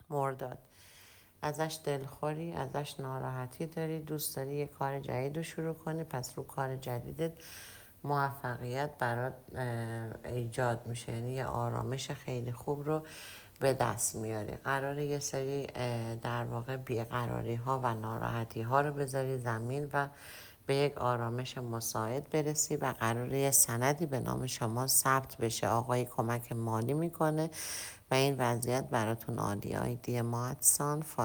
مرداد ازش دلخوری، ازش ناراحتی داری، دوست داری یه کار جدید رو شروع کنی، پس رو کار جدیدت موفقیت برات ایجاد میشه، یعنی یه آرامش خیلی خوب رو به دست میاری. قراره یه سری در واقع بیقراری ها و ناراحتی ها رو بذاری زمین و به یک آرامش مساعد برسی و قراره یه سندی به نام شما ثبت بشه. آقای کمک مالی میکنه و این وضعیت براتون عالیه. آیدی ماتسان